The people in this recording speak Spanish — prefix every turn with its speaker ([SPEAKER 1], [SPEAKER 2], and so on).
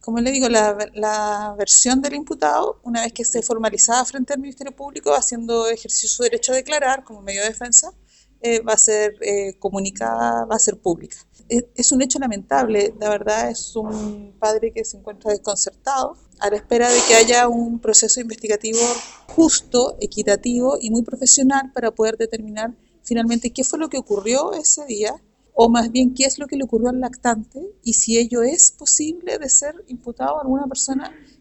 [SPEAKER 1] como le digo, la versión del imputado, una vez que esté formalizada frente al Ministerio Público, haciendo ejercicio su derecho a declarar como medio de defensa, va a ser comunicada, va a ser pública. Es un hecho lamentable, la verdad es un padre que se encuentra desconcertado a la espera de que haya un proceso investigativo justo, equitativo y muy profesional para poder determinar finalmente qué fue lo que ocurrió ese día, o más bien qué es lo que le ocurrió al lactante y si ello es posible de ser imputado a alguna persona